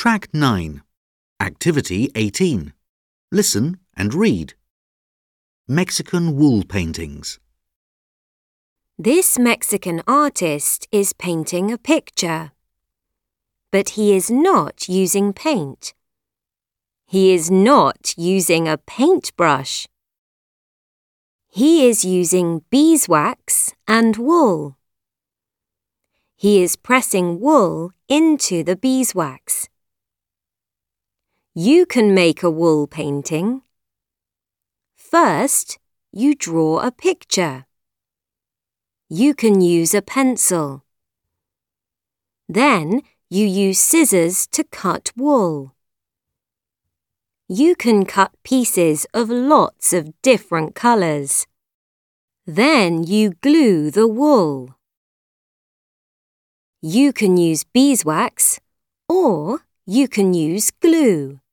Track 9. Activity 18. Listen and read. Mexican wool paintings. This Mexican artist is painting a picture. But he is not using paint. He is not using a paintbrush. He is using beeswax and wool. He is pressing wool into the beeswax. You can make a wool painting. First, you draw a picture. You can use a pencil. Then, you use scissors to cut wool. You can cut pieces of lots of different colours. Then you glue the wool. You can use beeswax or you can use glue.